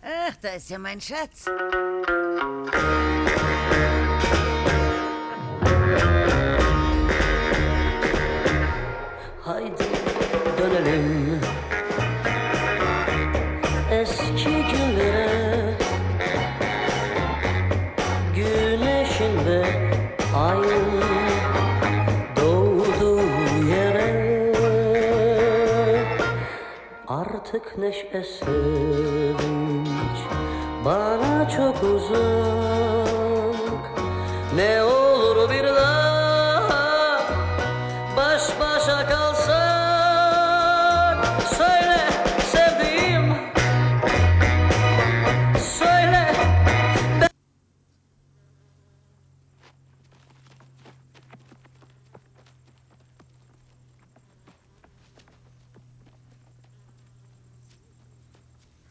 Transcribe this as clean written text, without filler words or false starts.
Ach, da ist ja mein Schatz. Haydi dönelim eski günlere, güneşin ve ayın doğduğu yere. Artık neşe sevinç bana çok uzak, ne